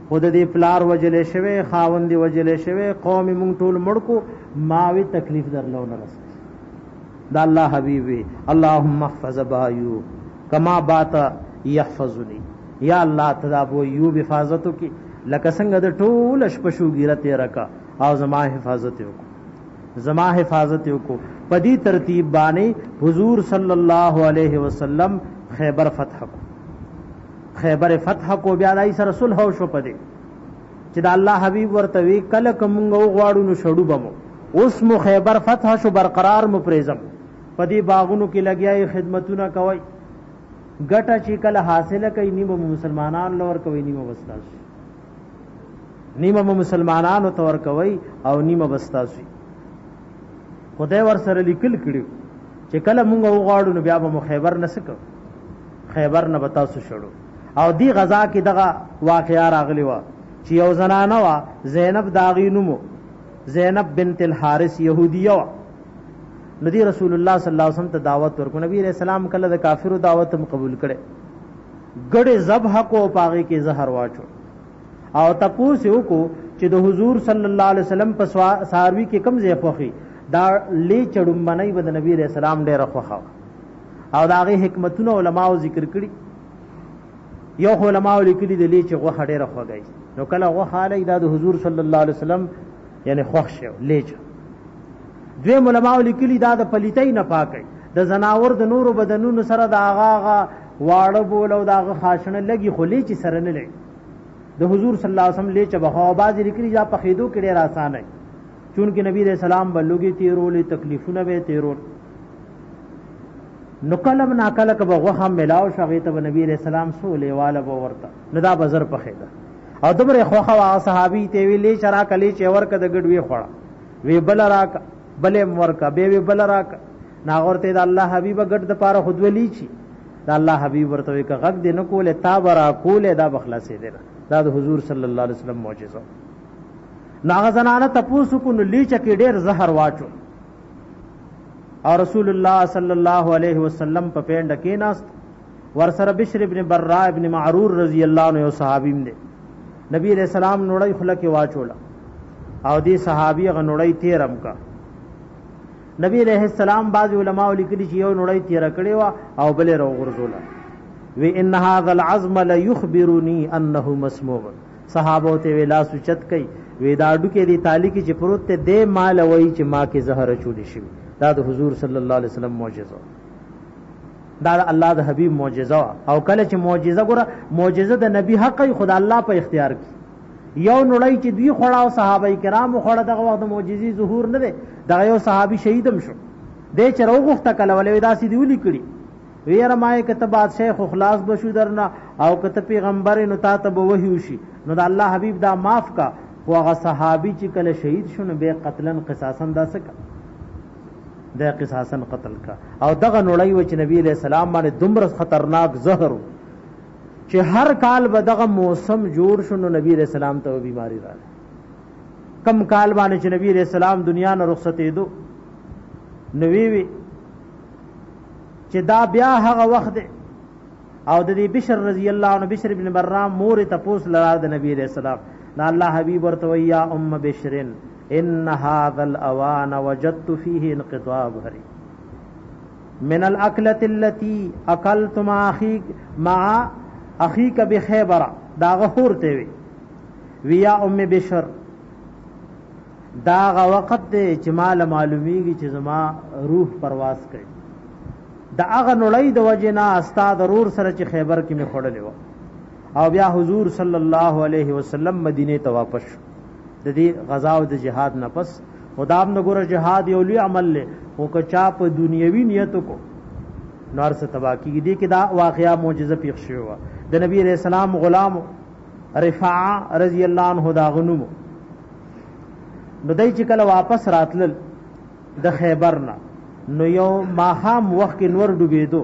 خود دې پلار وجلې شوی خاوند دې وجلې شوی قوم مونږ ټول مړ کو ماوي تکلیف درلو نه رسي دا الله حبيبي اللهم احفظ ابو کما بات يحفظني یا الله تدابو ایوب حفاظتو کی لکه څنګه د ټول شپشو ګیرته رکا او زما حفاظت وکړه زما حفاظت وکړه پدی ترتیب باندې حضور صلی الله علیه وسلم خیبر فتح کو خیبر فتح کو بیا دای سره صلح شو پدې چې د الله حبیب ورته وی کله کومغه غواړو نو شړو بمو اوس مو خیبر فتح شو برقرار مو پریزم پدی باغونو کې لګیاي خدمتونه کوي ګټه چې کله حاصله کوي نیمه مسلمانان لور کوي نیمه بستاس نیمه مسلمانانو تور کوي او نیمه بستاس خدای ور سره لیکل کړي چې کله مونږ وغواړو نو بیا به خیبر نسکو خیبر نه بتاسو شړو او دی غزا کې دغه واقعا راغلی و چې یو زنانه وا زینب داغینو زینب بنت الحارث يهودیه نبی رسول الله صلی الله علیه وسلم ته دعوت ورکو نبی رسول الله کله د کافرو دعوت هم قبول کړي ګړې ذبح کو پاغي کې زهر واچو او تپوس یو کو چې د حضور صلی الله علیه وسلم په ساروی کې کم ځای خوخي دا لې چړم باندې بد نبی رسول الله ډېر خوخه او داغه حکمتونه علماو ذکر کړي یو علماء لیکلي د لې چې غوخه ډېر خوږی نو کله غوخه علی د حضور صلی الله علیه وسلم یعنی خوښ شو لېچ دوی علماء لیکلي دا د پلیتای نه پاکي د زناور د نورو بدنونو سره د آغاغه واړه بولو داغه خاصنه لګي خو لې چې سره نه لې د حضور صلی الله علیه وسلم لې چې بخوا باز لیکلي دا په خېدو کې ډېر آسان دی چون کې نبی رسول الله بلوږي تیرولې تکلیفونه به تیرول نو کلم نا کله که بغوخه ملاو شغی ته نبی رسول الله سولې والا به ورته ندا بزر په خېدا او دمر خوخه وا صحابي ته ویلې شرا کلی چې ورکه د ګډوي خوړه وی بل راک بلې ورکا به وی بل راک ناغورته د الله حبیب ګډ د پاره خود ولی چی د الله حبیب ورته وی که غږ دې نه کوله تا برا کوله دا بخلاصې دې دا د حضور صلی الله علیه وسلم معجزه ناغه زنانه تپوسو کو نو لیچ کې ډېر زهر واچو اور رسول الله صلی الله علیه وسلم په پیند کې ناست ور سره بشر ابن براء ابن معرور رضی الله عنه صحابیم دے نبی علیہ السلام نوړی خلک واچولا او دی صحابی غ نوړی تیرم کا نبی علیہ السلام بعض علماء لیکلي چې یو نوړی تیر کړي وا او بلې رو غرزولا وی ان هذا العظم لا يخبرني انه مسموم صحابو ته ویلا سوچت کوي وی دا ډو کې دی تالی کې چې پروت ته دې مال وای چې ما کې زهر چولی شي دا د حضور صلی الله علیه وسلم معجزه دا الله د حبیب معجزه او کله چې معجزه ګره معجزه د نبی حق خدا الله په اختیار کی یو نړۍ چې دوی خړا او صحابه کرام خړه دغه وخت معجزي ظهور نه ده دغه یو صحابي شهیدم شو دې چې روغخته کله ولې داسې دی ولي کړی ویره مای کته بادشاہ خو خلاص بشو درنا او کته پیغمبر نو تا ته به وحی وشي نو د الله حبیب دا معاف کا خو هغه صحابي چې کله شهید شونه به قتلن قصاصا داسه د قصاصا قتل کا او دغه نړۍ و چې نبی علیہ السلام باندې دومره خطرناک زهر چې هر کال به دغه موسم جوړ شونه نبی علیہ السلام ته بیماری راغله کم کال باندې چې نبی علیہ السلام دنیا نه رخصت دو نوی وی چې دا بیا هغه وخت او د دې بشر رضی الله عنه بشر ابن برام مور ته پوس لاره د نبی علیہ السلام نا الله حبیب ورته یا ام بشرن ان هذا الاوان وجدت فيه انقطاع بهري من الاكله التي اكلت مع اخيك مع اخيك بخيبر دا غفور ته وی ویا ام بشر دا غ وخت چې مال معلومیږي چې زما روح پرواز کوي دا هغه نړۍ د وجنا استاد ضرور سره چې خیبر کې می خړلې و او بیا حضور صلی الله علیه وسلم مدینه ته واپس د دې غزا او د جهاد نه پس خدام نګور جهاد یو لوی عمل له او کچا په دنیوي نیت کو نار سے تبا کی دي کې دا واقعیا معجزه پیښ شو د نبی علیہ السلام غلام رفاعه رضی الله عنه دا غنوم نو دای چې کله واپس راتل د خیبر نه نو یو ماهام وخت کې نور ډوبېدو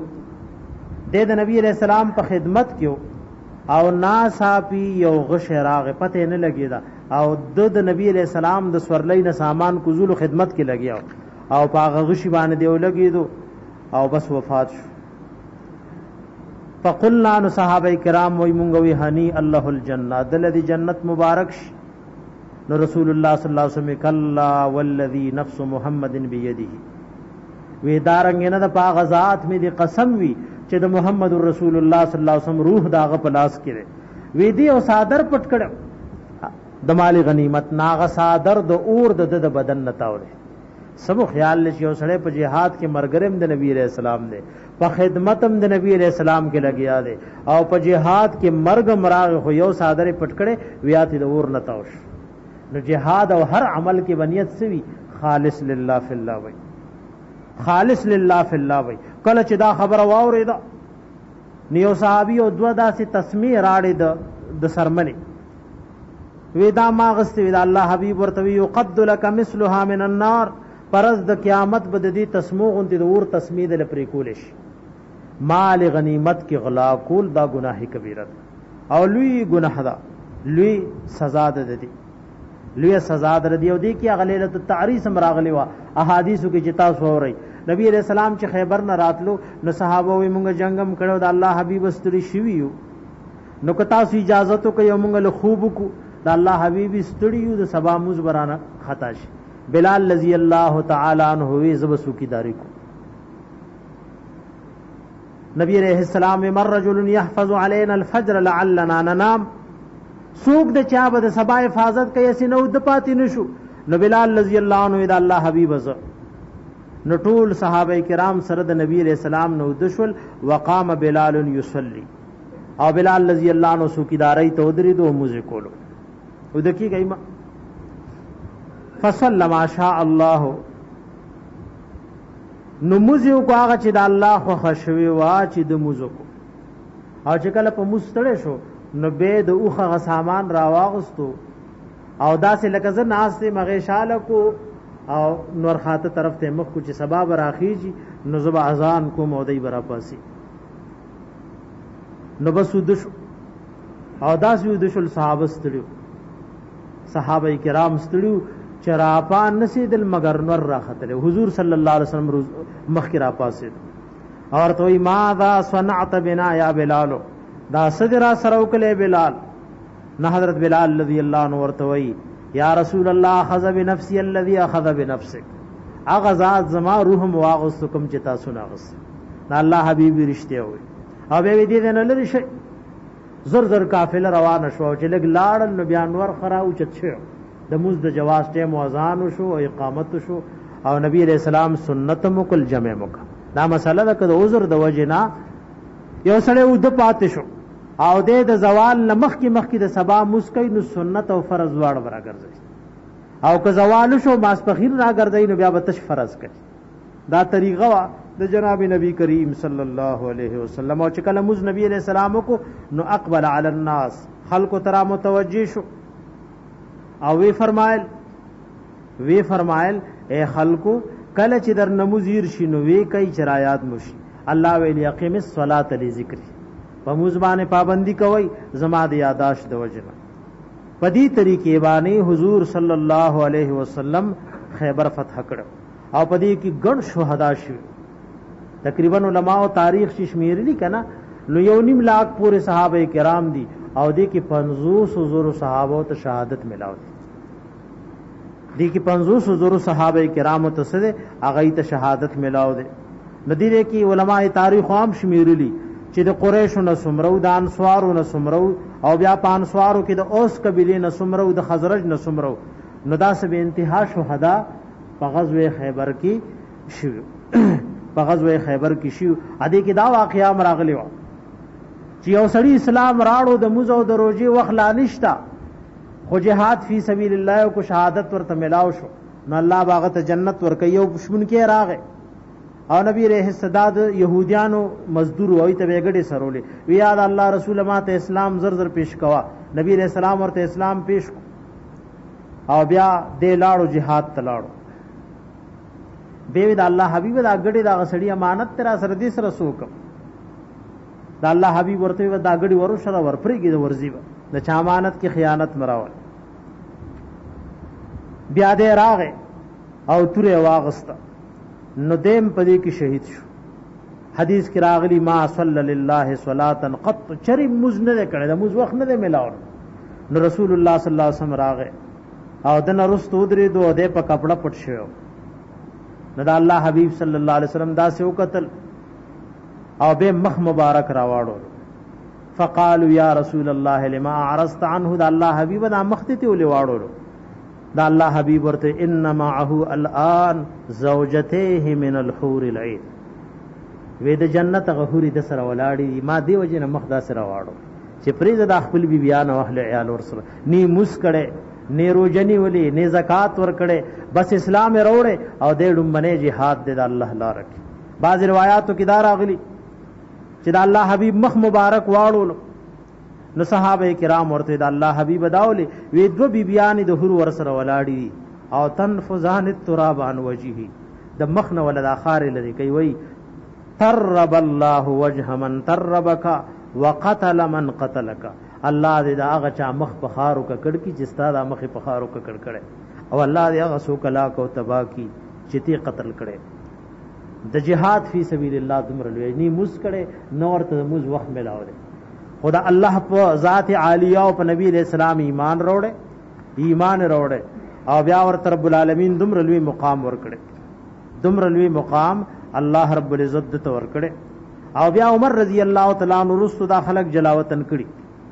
د نبی علیہ السلام په خدمت کې او ناصافي یو غش راغ پته نه لګیدا او د نبی علیہ السلام د سورلۍ نه سامان کوزول خدمت کې لګیا او پاغه غشي باندې دی لګیدو او بس وفات شو فقلنا نو صحابه کرام وای مونږ وی هنی الله الجنه دلذي جنت مبارک شي. نو رسول الله صلی الله علیه وسلم کلا والذی نفس محمد بيده وی دارنګ نه د پاغ ذات می دی قسم وی چې د محمد رسول الله صلی الله علیه وسلم روح داغه پلاس کړي وی دی او صادر پټ کړو د مال غنیمت ناغه صادر د اور د د بدن نتاوله سبو خیال لشي او سړی په جهاد کې مرګرم د نبی رسول سلام دی په خدمتم د نبی رسول سلام کې لګیا دی او په جهاد کې مرګ مراغ خو یو صادر پټ کړي ویات د اور نتاوش. نو جهاد او هر عمل کې بنیت سوي خالص لله فی الله وی خالص لله فی الله وی. کله چې دا خبر واورید نیو صحابي او دوا داسې تسمیه راړي د د سرمنی ودا ما غست ودا الله حبیب ورته یقد لك مثلها من النار پرز د قیامت بد دي تسمو غوندي د اور تسمیه د لپاره کولش. مال غنیمت کی غلا کول دا گناہ کبیره او لوی گناہ دا لوی سزا ده دي لوی سزا در دی او دی کی غلیلۃ التعریس مراغلی وا احادیثو کې جتا سو رہی نبی علیہ السلام چې خیبر نه راتلو نو صحابه وي مونږ جنگم کړو د الله حبیب استری شویو نو کتا سو اجازه تو کوي مونږ له خوب کو د الله حبیب استریو د سبا موز برانه خطا شي. بلال رضی الله تعالی عنہ وی زبسو کی داری کو نبی علیہ السلام مر رجل يحفظ علينا الفجر لعلنا ننام سوق د چا به د سبا حفاظت کوي سينو د پاتې نشو. نو بلال رضی الله عنه د الله حبیب ز نو ټول صحابه کرام سره د نبی علیہ السلام نو دشل وقام بلال يصلي او بلال رضی الله عنه سوکیداری ته درې دو موزه کولو ودکی گئی ما فصلى ما شاء الله نو موزه کو هغه چې د الله خو خشوي وا چې د موزه کو او چې کله په مستړې شو نو به د اوخه سامان راواغستو او داسې لکه زه ناسته مغیشاله کو او نور خاطه طرف ته مخ کو چې سبب راخیږي نو زبا اذان کو مودی برا پاسي نو بس ودش او داسې ودشل صحابه ستړي صحابه کرام ستړي چراپان نسیدل مگر نور راختله حضور صلی الله علیه وسلم مخ کی را پاسید اور توي ماذا صنعت بنا یا بلال دا صدرا سروکله بلال نہ حضرت بلال رضی اللہ عنہ ورتوی یا رسول اللہ اخذ بنفسی الذي اخذ بنفسك اغزاد زما روح مواغستکم چتا سناغس نہ اللہ حبیب رشتے ہوئے او به دې نه لری شي زر زر قافله روان شو چې لګ لاړ نو بیا انور خراو چچو د موز د جواز ټیم اذان شو او اقامت شو او نبی علیہ السلام سنت مکل جمع مک دا مسله ده کده عذر د وجنا یو سړی ود پات شو او د د زوال لمخ کی مخ کی د سبا مسکین نو سنت او فرض واړه برا ګرځي او که زوال شو ماسپخیر را ګرځي نو بیا به تش فرض کوي دا طریقه وا د جناب نبی کریم صلی الله علیه وسلم او چې کله موږ نبی علیہ السلام کو نو اقبل علی الناس خلق ترا متوجی شو او وی فرمایل وی فرمایل اے خلقو کله چې در نموزیر شنو وی کوي چرایات مشي الله ویل یقیم الصلاۃ لذکر په موزبانه پابندی کوي زما د یاداش د وجنه پدی طریقې باندې حضور صلی الله علیه وسلم خیبر فتح کړ او پدی کی ګڼ شهدا شو تقریبا علماء او تاریخ شمیرلی کنا نو یو نیم لاکھ پورے صحابه کرام دي او دې کې پنځوس زره صحابه ته شهادت ملاو دي دې کې پنځوس زره صحابه کرام ته سره هغه ته شهادت ملاو دي ندیره کې علماء تاریخ عام شمیرلی چې د قریشو نه سمرو د انصارو نه سمرو او بیا پانسوارو کې د اوس قبیله نه سمرو د خزرج نه سمرو نو دا سه به انتها شهدا په غزوه خیبر کې شو په غزوه خیبر کې شو ا دې کې دا واقعیا مراغلی و چې یو سړی اسلام راړو د موزه او د روزي وخلا نشتا خو جهاد فی سبیل الله او کو شهادت ورته ملاو شو نو الله باغ ته جنت ور کوي او دشمن کې راغې او نبی رحم الصداد يهوديانو مزدور وای ته وګړي سرولې ویا د الله رسول ما ته اسلام زر زر پیش کوا نبی رحم السلام ورته اسلام پیش او بیا دې لاړو jihad تلاړو به د الله حبیب دا غړي دا غسړي امانت تر سره دې سره سوک دا الله حبیب ورته دا غړي ورو شره ورپریږي د ورزي د چا امانت کې خیانت مراول بیا دې راغې او تورې واغسته نو دیم پدې کې شهید شو حدیث کې راغلی ما صلی لله صلاة قط چری مز نه کړي د مز وخت نه ملاو نو رسول الله صلی الله علیه وسلم راغه او دنه رستو درې دوه د په کپڑا پټ شو نو دا الله حبیب صلی الله علیه وسلم دا سه وکتل او به مخ مبارک راواړو فقالوا یا رسول الله لما عرضت عنه دا الله حبیب دا مخ ته ولې واړو دا الله حبیب ورته ان معه الان زوجته من الحور العين وې د جنت غحوري د سره ولاړی ما دی وجه نه مخ دا سره واړو چې پریز د خپل بی بیان او اهل عیال ور سره نی مس کړي نه روزنی ولی نه زکات ور کړي بس اسلام وروړي او د ډمبنه jihad د الله لپاره کې بعض روایتو کې دا راغلي چې د الله حبیب مخ مبارک واړو نو صحابه کرام ورته د الله حبیب داولي وی دو بی بیان د حور ور سره ولاړی او تنفذان التراب عن وجهه د مخ نه ولدا خار لري کوي وی ترب الله وجه من تربك وقتل من قتلك الله دې دا هغه چا مخ په خارو کا کړ کی چې ستاره مخ په خارو کا کړ کړي او الله دې هغه سو کلا کو تبا کی چې تی قتل کړي د جهاد فی سبیل الله دمر لوی نی مز کړي نور ته مز وخت ملاو دے خدا الله په ذات عالیه او په نبی علیہ السلام ایمان وروړي ایمان وروړي او بیا ورته رب العالمین دمر لوی مقام ور کړي دمر لوی مقام الله رب العزت ته ور کړي او بیا عمر رضی الله تعالی عنہ رسو دا خلق جلاوطن کړي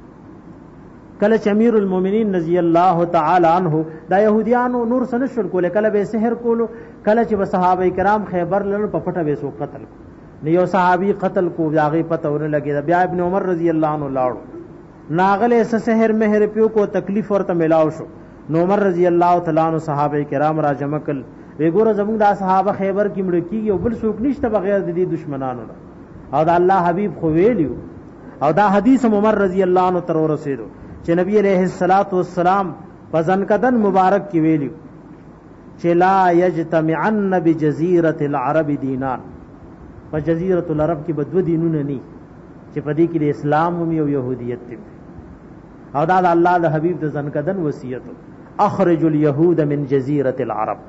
کله چې امیر المؤمنین رضی الله تعالی عنہ دا يهوديانو نور سن شر کوله کله به سحر کولو کله چې صحابه کرام خیبر لړ په پټه به سو قتل نه یو صحابي قتل کو یاغه پته ور لګي بیا ابن عمر رضی الله عنه لاړو ناغله سحر مہر پیو کو تکلیف ورته ملاو شو نو عمر رضی الله تعالی عنہ صحابه کرام را جمع کړ وی ګوره زموږ دا صحابه خیبر کې مړ کیږي او بل څوک نشته بغیر د دې دشمنانو او دا الله حبیب خو ویلیو او دا حدیث عمر رضی الله عنه تر ورسېدو چې نبی علیہ الصلات والسلام پزن کدن مبارک کی ویلیو چې لا یجتمعن بجزیرة العرب دینان په جزیرة العرب کې بدو دینونه ني چې په دې کې د اسلام او يهودیت دي او دا د الله د حبیب د ځن کدن وصیت اخرج اليهود من جزیرة العرب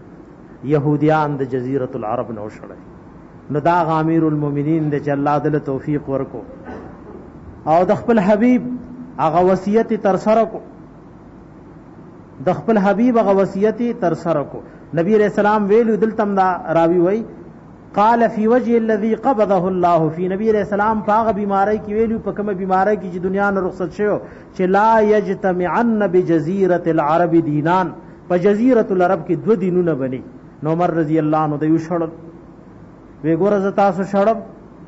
يهوديان د جزیرة العرب نو شړل نو دا امیر المؤمنین د چې الله دل توفیق ورکو او د خپل حبیب هغه وصیت تر سره کو د خپل حبیب هغه وصیت تر سره کو نبی علیہ السلام ویلو دلتم دا راوی وای قال فی وجه الذي قبضه الله فی نبی علیہ السلام پاغه بیماری کی ویلو په کومه بیماری کی چې دنیا نه رخصت شوه چې لا یجتمعن بجزیرة العرب دینان په جزیرة العرب کې دو دینونه بني نو عمر رضی الله عنه د یو شړل وی ګور ز تاسو شړب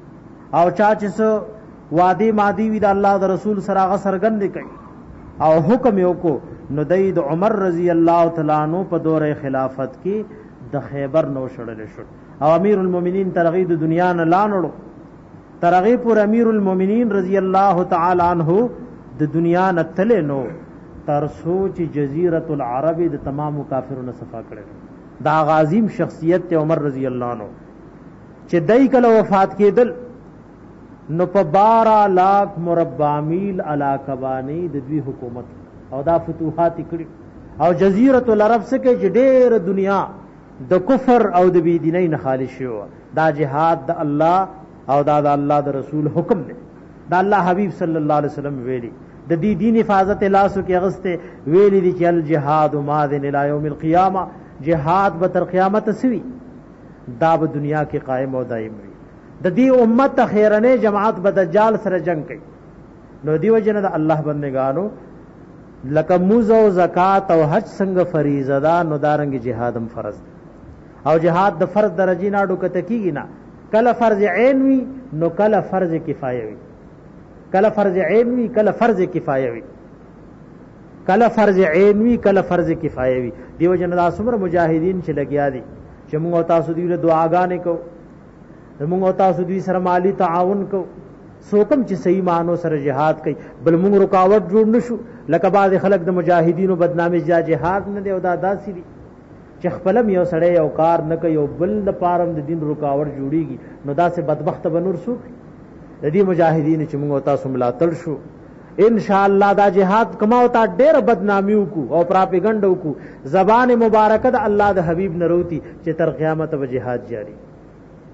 او چا چې سو وادي مادي وی د الله د رسول سره غ سرګند کړي او حکم یو کو نو د عمر رضی الله تعالی عنہ په دوره خلافت کې د خیبر نو شړل شو او امیر المؤمنین ترغی د دنیا نه لانړو ترغی پر امیر المؤمنین رضی الله تعالی عنہ د دنیا نه تل نو تر سوچ جزیرۃ العرب د تمام کافرونو صفا کړي دا غازیم شخصیت عمر رضی الله عنہ چې دای کله وفات کېدل نو په بارہ لاکھ مربع میل علاقه باندې د دوی حکومت او دا فتوحات کړي او جزیرۃ العرب څخه چې ډېر دنیا د کفر او د بی دینۍ نه خالی شو دا جهاد د الله او دا د الله د رسول حکم دی دا الله حبیب صلی الله علیه وسلم ویلي د دې دین حفاظت لاسو کې غسته ویلي دي چې الجهاد ماذن الى یوم القیامه جهاد به تر قیامت سوي دا به دنیا کې قائم او دائم وي د دې امت خیرنه جماعت به دجال سره جنگ کوي نو دیو جن د الله بندگانو لکه موز او زکات او حج څنګه فریضه ده نو دارنګ جهادم فرض ده او جهاد د فرض درجه نه ډوکه کیږي نه کله فرض عین وي نو کله فرض کفایه وي کله فرض عین وي کله فرض کفایه وي کله فرض عین وي کله فرض کفایه وي دیو جن د اسمر مجاهدین چې لګیا دي چې موږ تاسو دی له دعاګانې کو موږ تاسو دوی سره مالی تعاون کو سوکم چې صحیح مانو سره جهاد کوي بل موږ رکاوټ جوړ نشو لکه بعض خلک د مجاهدینو بدنامي جا جهاد نه دی او دا داسي دي چې خپلم یو سړی یو کار نه کوي او بل د پارم د دین رکاوټ جوړیږي نو داسې بدبخت بنور سوک د دې مجاهدین چې موږ تاسو ملاتړ شو ان شاء الله دا جهاد کما او تا ډېر بدنامیو کو او پراپګاندا کو زبان مبارکه د الله د حبیب نروتی چې تر قیامت به جهاد جاری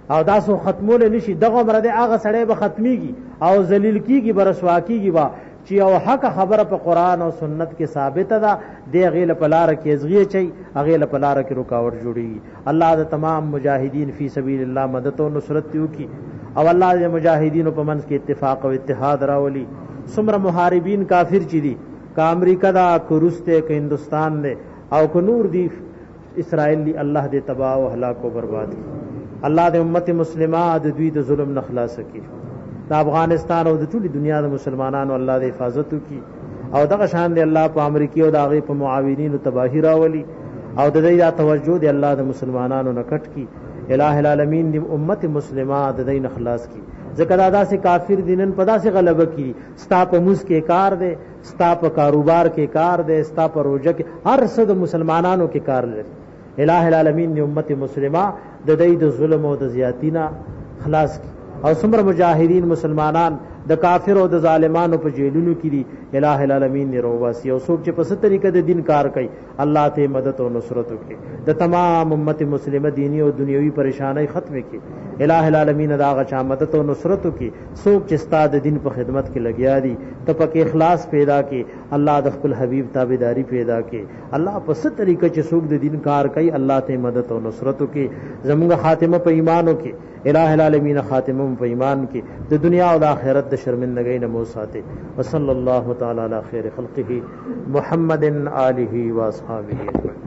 او داسو ختمول نشي دغه مرده هغه سړی به ختميږي او ذلیل کیږي برسوا کیږي با چې او حق خبره په قران او سنت کې ثابت ده دی غیله پلار کې ازغیه چي غیله پلار کې رکاوټ جوړي. الله د تمام مجاهدین فی سبیل الله مدد او نصرت یو کی او الله د مجاهدینو په منځ کې اتفاق او اتحاد راولي. څومره محاربین کافر چي دي کا امریکا دا کو روس ته کو هندستان نه او کو نور دی اسرائیل دی الله دې تباہ او هلاک او برباد کی. الله دې امت مسلمه د دوی د ظلم نه خلاص کړي. د افغانستان او د ټولي دنیا د مسلمانانو الله دې حفاظت وکړي او دغه شان دې الله په امریکا او د هغه په معاونینو تباہی راولي او د دې توجه دې الله د مسلمانانو نه کټ کی. الہ العالمین دې امت مسلمه د دې نه خلاص کی. ذکر ادا سے کافر دینن پدا سے غلبہ کی ستا په موس کې کار دے ستا په کاروبار کې کار دے ستا په روزه کې هر څه د مسلمانانو کې کار لري. الہ العالمین دې امت مسلمه د دې د ظلم او د زیاتینا خلاص کی او څومره مجاهدین مسلمانان د کافر او د ظالمانو په جیلونو کې دي الہ العالمین نه رواسي او څوک چې په ست طریقه د دین کار کوي الله ته مدد او نصرت وکړي. د تمام امت مسلمه دینی او دنیوي پریشانای ختم کړي. الہ العالمین دا غا مدد او نصرت وکړي. څوک چې ستاد دین په خدمت کې لګیا دي ته پکې اخلاص پیدا کړي. الله د خپل حبیب تابعداري پیدا کړي. الله په ست طریقه چې څوک د دین کار کوي الله ته مدد او نصرت وکړي. زموږ خاتمه په ایمان وکړي. الہ العالمین خاتمه په ایمان کې د دنیا او د آخرت د شرمندګۍ نه مو ساتي. وصلی الله تعالی علی خیر خلقه محمد آله و اصحابہ.